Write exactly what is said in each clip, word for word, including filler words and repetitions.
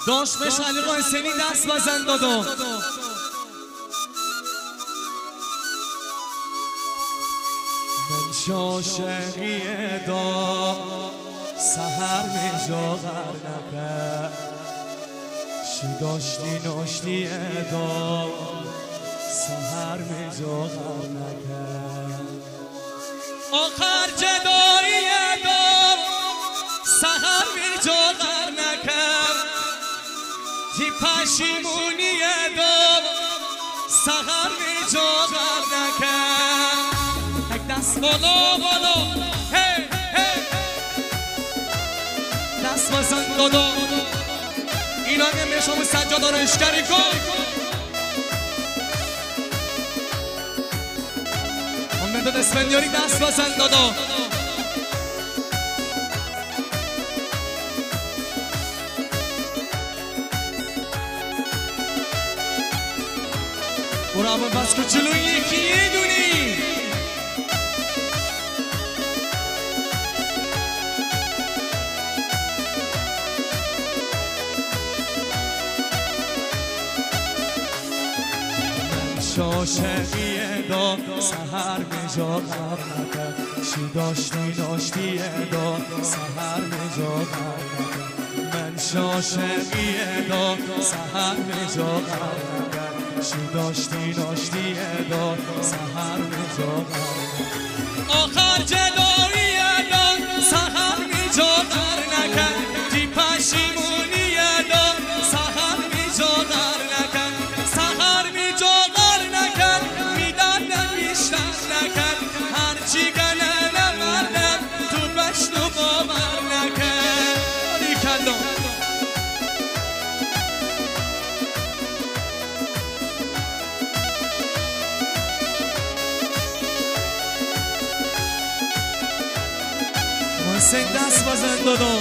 داشت بهش علی قاسمی دست بزن دادو من شاشقیه دا سهر میجا غر نکه شی داشتی ناشتیه دا سهر میجا غر نکه آخر جداییه دا سهر میجا غر نکه تی پشیمونیه دا سهر میجا غر نکه دست بالا بالا هی هی دست بزن دادا اینا نمیشه همون سجاده رو اشکری کن هم مداد اسفندیاری دست بزن دادا برو اول بس کچلو یکی یه دونی شاشقیه دا سهر میجا غر نکه شی داشتی ناشتیه دا سهر میجا غر نکه من شاشقیه دا سهر میجا غر نکه شی داشتی ناشتیه دا سهر میجا غر نکه آخر جداییه دا سهر میجا غر نکه تی پشیمونیه دا سهر میجا غر نکه سهر میجا هرچی گنه نمردم تو بشنو باور نکن دیکندم محسن دست بزن دادم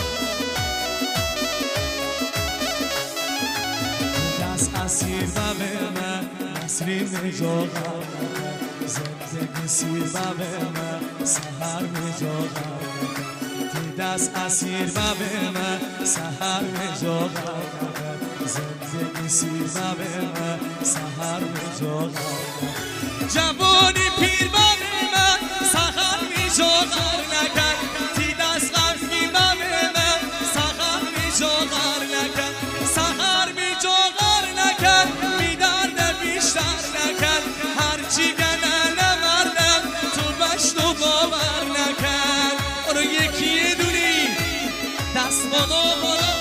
دست اسیر و به من نسلی میجا غر نکن زندگی سیر و به من سهر میجا غر نکن دست اسیر و به من سهر میجا غر نکن زندگی سیر و به من سهر میجا غر نکن جوانی پیر و به من سهر میجا غر نکن تی دست غرفی و به من سهر میجا غر نکن سهر میجا غر نکن می درد بیشتر نکن هرچی گنه نمردم تو بشنو باور نکن برو یکی یه دونی دست بالا بالا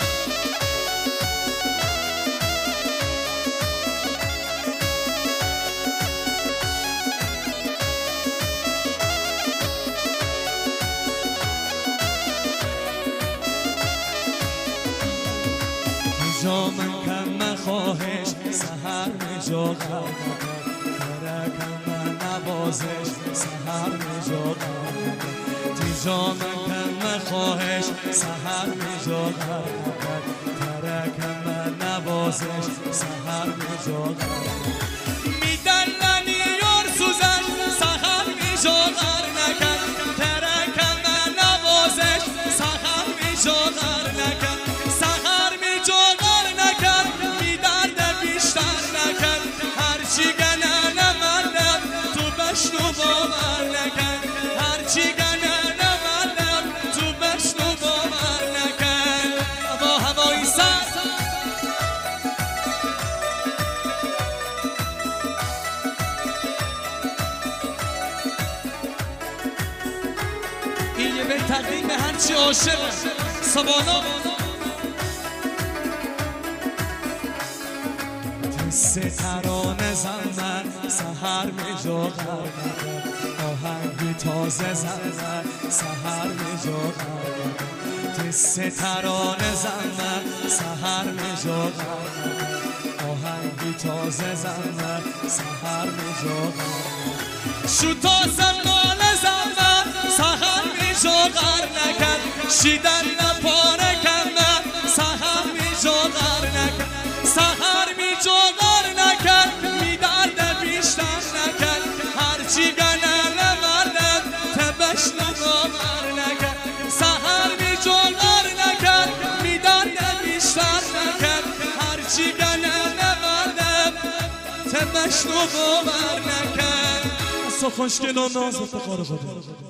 جا من کم مخواهش سهر میجا غر نکن کرکم من نوازش سهر میجا غر نکن تی جا من کم مخواهش سهر میجا غر نکن کرکم من نوازش سهر میجا غر نکن میدلنی یار سوزن سهر میجا غر نکن کرکم من نوازش سهر میجا غر نکن سهر میجا غر نکن بی درد بیشتر نکن هرچی گنه نمردم تو بشنو باور نکن هرچی گنه نمردم تو بشنو باور نکن هوا هوایی سر این یه به تقدیم به هرچی عاشقه سبانا سه ترانه زن سهر میجا غر نکن آهنگی تازه زن سهر میجا غر نکن سه ترانه زن سهر میجا غر نکن آهنگی تازه زن سهر میجا غر نکن شو تازه مال زن سهر میجا غر نکن شیدن نپاره کن سهر میجا غر نکن سهر میجا غر نکن می درد بیشتر نکن هرچی گنه نمردم تبش نگاور نکن سهر میجا غر نکن می درد بیشتر که مشنو باور نکرد از تو خوشگل و نازت قاره بده